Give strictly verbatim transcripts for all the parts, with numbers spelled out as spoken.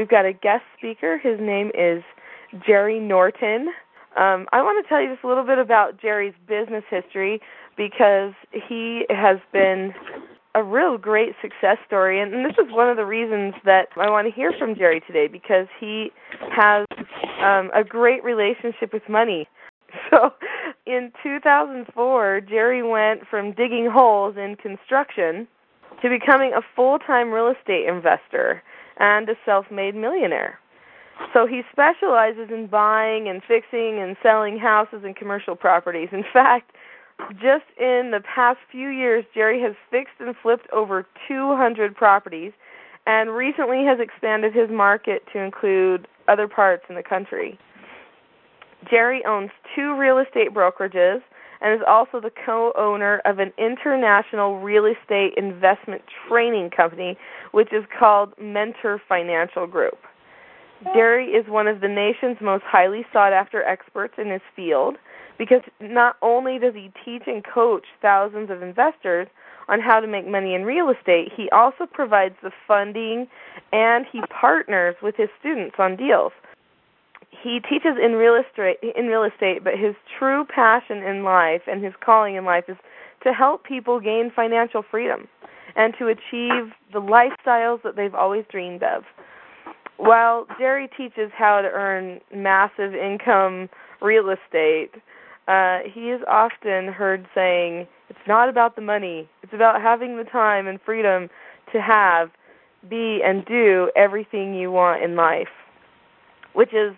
we've got a guest speaker. His name is Jerry Norton. Um, I want to tell you just a little bit about Jerry's business history because he has been a real great success story, and this is one of the reasons that I want to hear from Jerry today, because he has um, a great relationship with money. So in two thousand four, Jerry went from digging holes in construction to becoming a full-time real estate investor and a self-made millionaire. So he specializes in buying and fixing and selling houses and commercial properties. In fact, just in the past few years, Jerry has fixed and flipped over two hundred properties and recently has expanded his market to include other parts in the country. Jerry owns two real estate brokerages and is also the co-owner of an international real estate investment training company, which is called Mentor Financial Group. Jerry is one of the nation's most highly sought-after experts in his field because not only does he teach and coach thousands of investors on how to make money in real estate, he also provides the funding and he partners with his students on deals. He teaches in real estate, in real estate, but his true passion in life and his calling in life is to help people gain financial freedom and to achieve the lifestyles that they've always dreamed of. While Jerry teaches how to earn massive income real estate, uh, he is often heard saying, it's not about the money, it's about having the time and freedom to have, be, and do everything you want in life, which is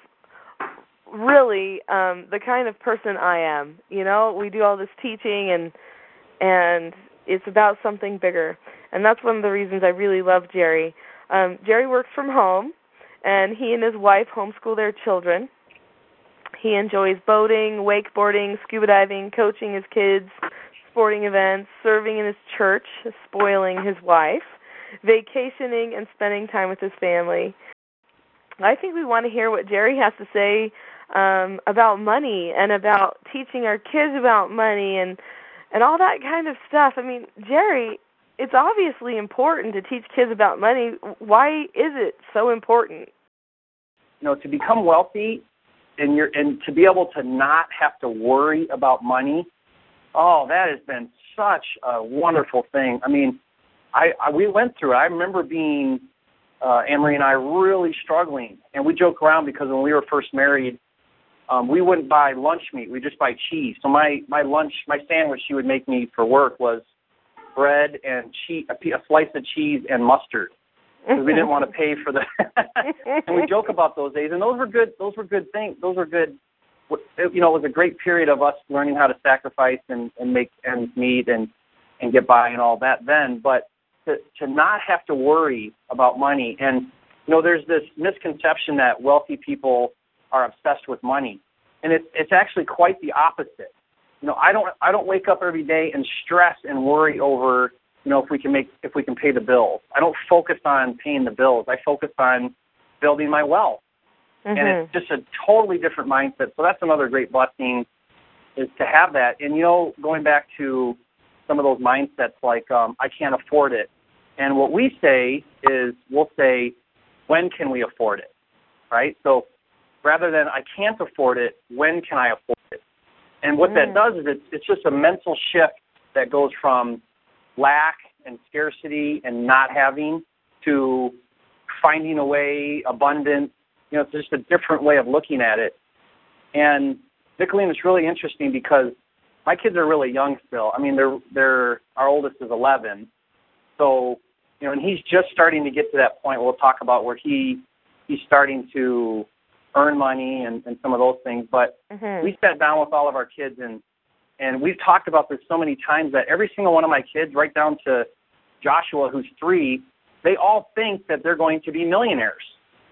really um, the kind of person I am. You know, we do all this teaching, and and it's about something bigger. And that's one of the reasons I really love Jerry. Um, Jerry works from home, and he and his wife homeschool their children. He enjoys boating, wakeboarding, scuba diving, coaching his kids, sporting events, serving in his church, spoiling his wife, vacationing, and spending time with his family. I think we want to hear what Jerry has to say um, about money and about teaching our kids about money and, and all that kind of stuff. I mean, Jerry, it's obviously important to teach kids about money. Why is it so important? You know, to become wealthy and you're, and to be able to not have to worry about money, oh, that has been such a wonderful thing. I mean, I, I we went through it. I remember being, uh, Anne-Marie and I, really struggling. And we joke around because when we were first married, um, we wouldn't buy lunch meat. We'd just buy cheese. So my, my lunch, my sandwich she would make me for work was bread and cheese, a, a slice of cheese and mustard, because we didn't want to pay for the. And we joke about those days, and those were good. Those were good things. Those were good. You know, it was a great period of us learning how to sacrifice and, and make ends meet and and get by and all that then. But to to not have to worry about money, and you know, there's this misconception that wealthy people are obsessed with money, and it's it's actually quite the opposite. You know, I don't I don't wake up every day and stress and worry over, you know, if we can make if we can pay the bills. I don't focus on paying the bills. I focus on building my wealth. Mm-hmm. And it's just a totally different mindset. So that's another great blessing, is to have that. And, you know, going back to some of those mindsets like um, I can't afford it. And what we say is we'll say, when can we afford it, right? So rather than I can't afford it, when can I afford it? And what mm-hmm. that does is it's, it's just a mental shift that goes from lack and scarcity and not having to finding a way, abundance. You know, it's just a different way of looking at it. And Nicolene, it's really interesting because my kids are really young still. I mean, they're they're our oldest is eleven. So, you know, and he's just starting to get to that point we'll talk about where he he's starting to earn money and, and some of those things. But mm-hmm. we sat down with all of our kids and and we've talked about this so many times that every single one of my kids, right down to Joshua, who's three, they all think that they're going to be millionaires.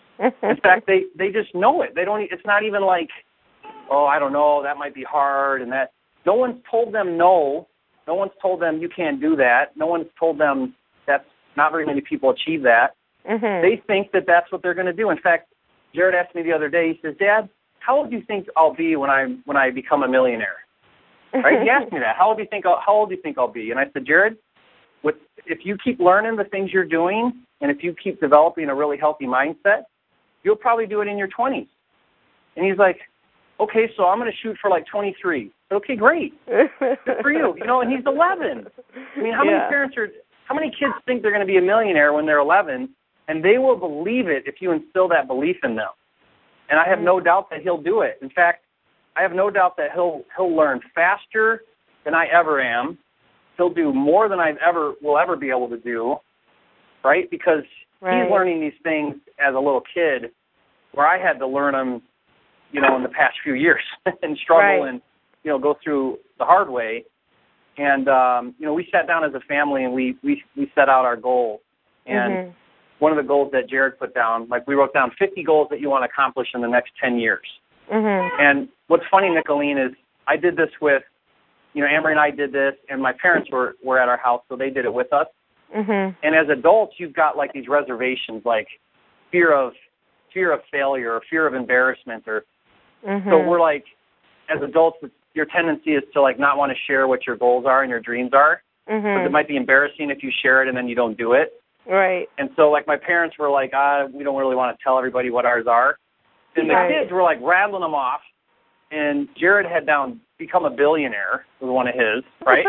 In fact, they, they just know it. They don't. It's not even like, oh, I don't know, that might be hard, and that. No one's told them no. No one's told them you can't do that. No one's told them that's not very many people achieve that. Mm-hmm. They think that that's what they're going to do. In fact, Jared asked me the other day. He says, "Dad, how old do you think I'll be when I when I become a millionaire?" Right? He asked me that. How old do you think I'll, How old do you think I'll be? And I said, Jared, with if you keep learning the things you're doing, and if you keep developing a really healthy mindset, you'll probably do it in your twenties. And he's like, okay, so I'm going to shoot for like twenty-three. Okay, great. Good for you. You know, and he's eleven. I mean, how yeah. many parents are, how many kids think they're going to be a millionaire when they're eleven, and they will believe it if you instill that belief in them. And I have no doubt that he'll do it. In fact, I have no doubt that he'll he'll learn faster than I ever am. He'll do more than I ever will ever be able to do, right? Because right. he's learning these things as a little kid, where I had to learn them, you know, in the past few years and struggle right. and, you know, go through the hard way. And, um, you know, we sat down as a family and we, we, we set out our goals. And mm-hmm. one of the goals that Jared put down, like we wrote down fifty goals that you want to accomplish in the next ten years. Mm-hmm. And what's funny, Nicolene, is I did this with, you know, Amory and I did this, and my parents were, were at our house, so they did it with us. Mm-hmm. And as adults, you've got like these reservations, like fear of fear of failure or fear of embarrassment, or mm-hmm. so we're like, as adults, your tendency is to like not want to share what your goals are and your dreams are, because mm-hmm. it might be embarrassing if you share it and then you don't do it. Right. And so like my parents were like, ah, we don't really want to tell everybody what ours are. And the right. kids were like rattling them off. And Jared had down become a billionaire was one of his, right?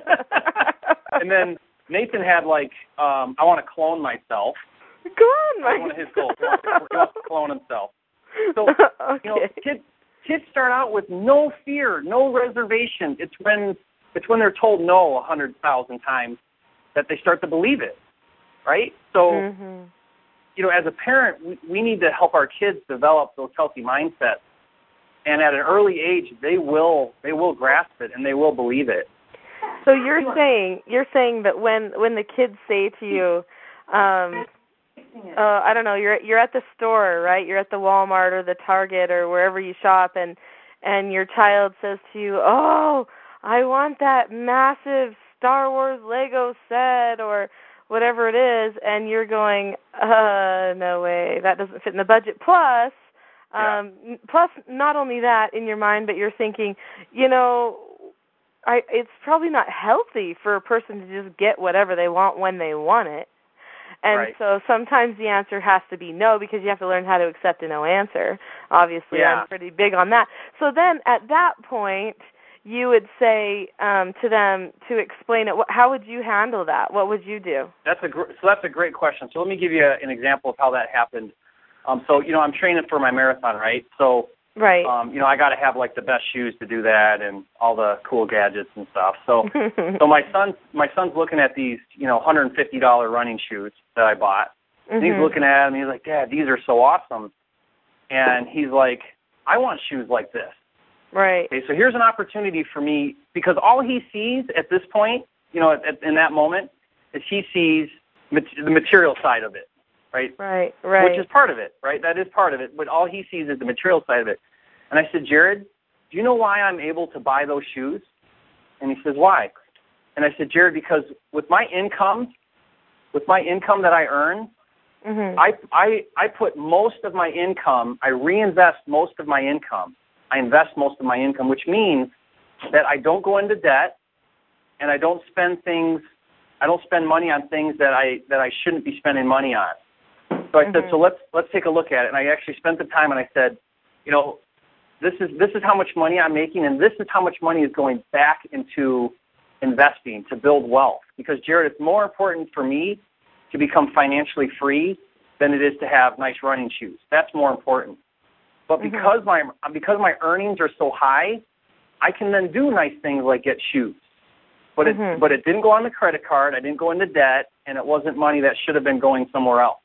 And then Nathan had like, um, I want to clone myself. Clone myself. One of his goals. He wants, to, he wants to clone himself. So, okay. you know, kids kids start out with no fear, no reservation. It's when it's when they're told no a hundred thousand times that they start to believe it, right? So, mm-hmm. you know, as a parent, we, we need to help our kids develop those healthy mindsets. And at an early age, they will they will grasp it and they will believe it. So you're saying you're saying that when, when the kids say to you, um, uh, I don't know, you're you're at the store, right? You're at the Walmart or the Target or wherever you shop, and and your child says to you, "Oh, I want that massive Star Wars Lego set," or whatever it is, and you're going, "Uh, no way, that doesn't fit in the budget." Plus. Um, yeah. Plus, not only that in your mind, but you're thinking, you know, I, it's probably not healthy for a person to just get whatever they want when they want it. And right. so sometimes the answer has to be no, because you have to learn how to accept a no answer. Obviously, yeah. I'm pretty big on that. So then at that point, you would say um, to them to explain it. How would you handle that? What would you do? That's a gr- so that's a great question. So let me give you a, an example of how that happened. Um, so, you know, I'm training for my marathon, right? So, right. Um, you know, I got to have like the best shoes to do that and all the cool gadgets and stuff. So, so my son, my son's looking at these, you know, one hundred fifty dollars running shoes that I bought. Mm-hmm. And he's looking at them. And he's like, "Dad, these are so awesome." And he's like, "I want shoes like this." Right. Okay. So here's an opportunity for me, because all he sees at this point, you know, at, at, in that moment, is he sees mat- the material side of it. Right? Right, right. Which is part of it, right? That is part of it. But all he sees is the material side of it. And I said, "Jared, do you know why I'm able to buy those shoes?" And he says, "Why?" And I said, "Jared, because with my income, with my income that I earn, mm-hmm. I, I, I put most of my income, I reinvest most of my income. I invest most of my income, which means that I don't go into debt and I don't spend things, I don't spend money on things that I, that I shouldn't be spending money on." So I mm-hmm. said, so let's let's take a look at it. And I actually spent the time and I said, you know, this is this is how much money I'm making, and this is how much money is going back into investing to build wealth. Because, Jared, it's more important for me to become financially free than it is to have nice running shoes. That's more important. But mm-hmm. because my because my earnings are so high, I can then do nice things like get shoes. But it mm-hmm. but it didn't go on the credit card. I didn't go into debt, and it wasn't money that should have been going somewhere else.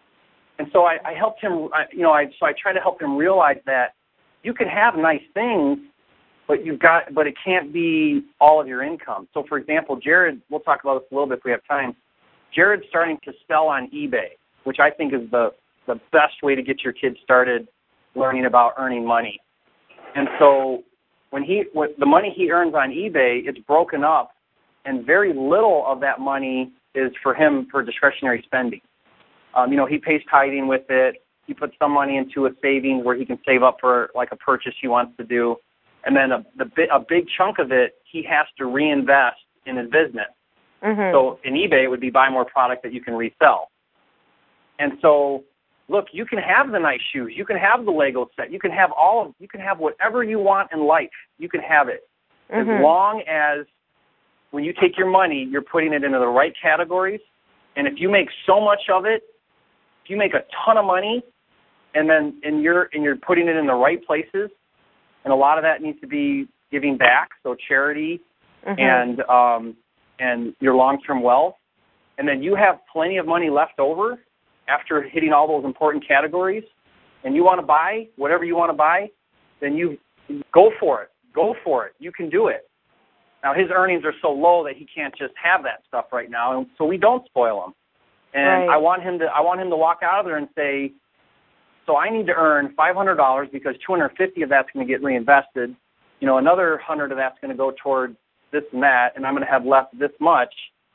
And so I, I helped him, I, you know, I, so I try to help him realize that you can have nice things, but you've got, but it can't be all of your income. So, for example, Jared, we'll talk about this a little bit if we have time. Jared's starting to sell on eBay, which I think is the, the best way to get your kids started learning about earning money. And so when he, when the money he earns on eBay, it's broken up, and very little of that money is for him for discretionary spending. Um, you know, he pays tithing with it. He puts some money into a savings where he can save up for like a purchase he wants to do. And then a, the, a big chunk of it, he has to reinvest in his business. Mm-hmm. So in eBay, it would be buy more product that you can resell. And so look, you can have the nice shoes, you can have the Lego set, you can have all of, you can have whatever you want in life. You can have it. Mm-hmm. As long as when you take your money, you're putting it into the right categories. And if you make so much of it, if you make a ton of money, and then and you're and you're putting it in the right places, and a lot of that needs to be giving back, so charity, mm-hmm. and um, and your long-term wealth, and then you have plenty of money left over after hitting all those important categories, and you want to buy whatever you want to buy, then you go for it. Go for it. You can do it. Now, his earnings are so low that he can't just have that stuff right now, and so we don't spoil him. And right. I want him to I want him to walk out of there and say, so I need to earn five hundred dollars because two hundred fifty of that's going to get reinvested. You know, another one hundred of that's going to go toward this and that, and I'm going to have left this much.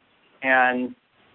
And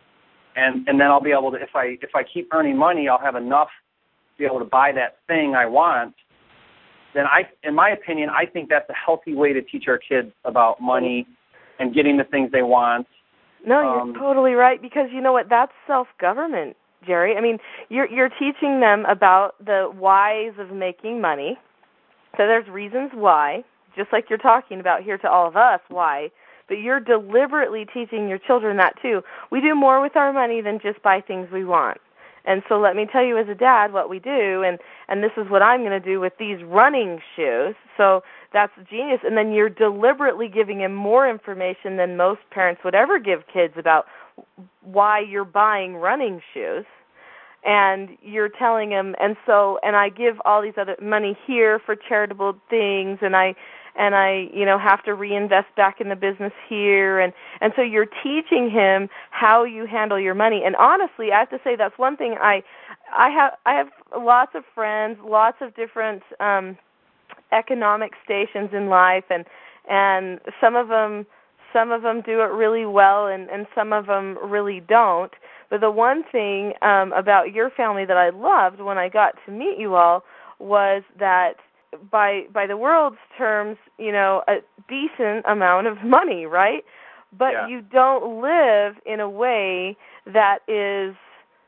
and and then I'll be able to, if I if I keep earning money, I'll have enough to be able to buy that thing I want. Then I, in my opinion, I think that's a healthy way to teach our kids about money and getting the things they want. No, you're um, totally right, because you know what? That's self-government, Jerry. I mean, you're you're teaching them about the whys of making money. So there's reasons why, just like you're talking about here to all of us, why. But you're deliberately teaching your children that too. We do more with our money than just buy things we want. And so let me tell you as a dad what we do, and, and this is what I'm going to do with these running shoes. So that's genius. And then you're deliberately giving him more information than most parents would ever give kids about why you're buying running shoes. And you're telling him, and so, and I give all these other money here for charitable things, and I, and I, you know, have to reinvest back in the business here, and, and so you're teaching him how you handle your money. And honestly, I have to say that's one thing I, I have, I have lots of friends, lots of different um, economic stations in life, and and some of them, some of them do it really well, and, and some of them really don't. But the one thing um, about your family that I loved when I got to meet you all was that by by the world's terms, you know, a decent amount of money, right? But yeah. you don't live in a way that is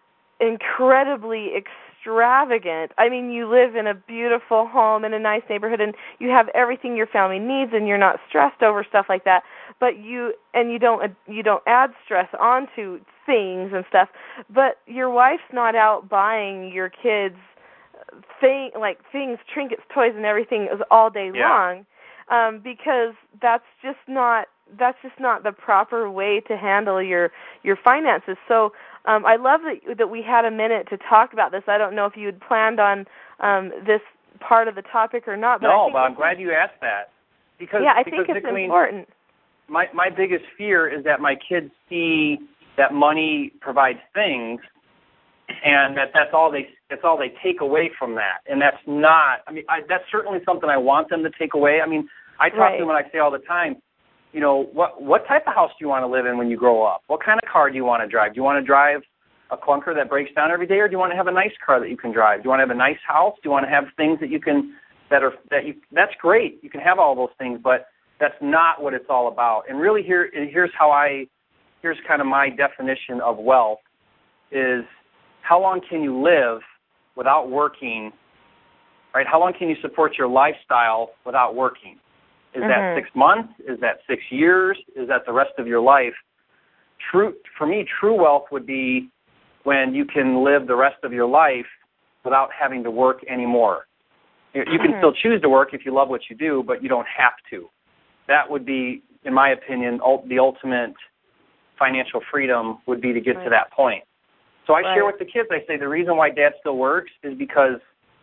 incredibly extravagant. I mean, you live in a beautiful home in a nice neighborhood, and you have everything your family needs, and you're not stressed over stuff like that. But you and you don't you don't add stress onto things and stuff. But your wife's not out buying your kids thing like things, trinkets, toys, and everything all day yeah. long, um, because that's just not that's just not the proper way to handle your your finances. So um, I love that that we had a minute to talk about this. I don't know if you had planned on um, this part of the topic or not. But no, I think but I'm glad you asked that. Because yeah, I because think it's Nicolene, important. My my biggest fear is that my kids see that money provides things, and that that's all they that's all they take away from that. And that's not. I mean, I, that's certainly something I want them to take away. I mean, I talk right. to them and I say all the time, you know, what what type of house do you want to live in when you grow up? What kind of car do you want to drive? Do you want to drive a clunker that breaks down every day, or do you want to have a nice car that you can drive? Do you want to have a nice house? Do you want to have things that you can that are that you? That's great. You can have all those things, but that's not what it's all about. And really, here here's how I here's kind of my definition of wealth is how long can you live without working, right? How long can you support your lifestyle without working? Is mm-hmm. that six months? Is that six years? Is that the rest of your life? True, for me, true wealth would be when you can live the rest of your life without having to work anymore. You can mm-hmm. still choose to work if you love what you do, but you don't have to. That would be, in my opinion, the ultimate financial freedom would be to get right. to that point. So I right. share with the kids, I say the reason why Dad still works is because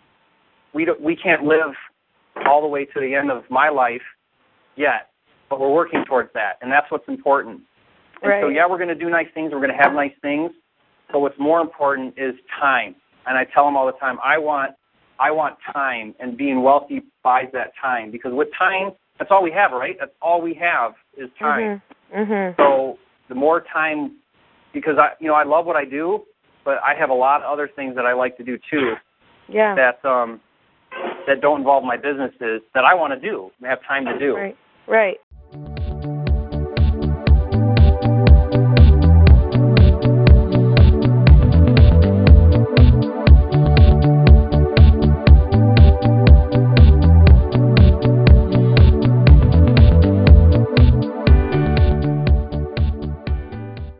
we don't, we can't live all the way to the end of my life yet, but we're working towards that, and that's what's important. And right. so, yeah, we're going to do nice things. We're going to have nice things, but what's more important is time. And I tell them all the time, I want I want time, and being wealthy buys that time, because with time, that's all we have, right? That's all we have is time. Mm-hmm. Mm-hmm. So the more time, because I, you know, I love what I do, but I have a lot of other things that I like to do too. Yeah. That um, that don't involve my businesses that I want to do and have time to do. Right. Right.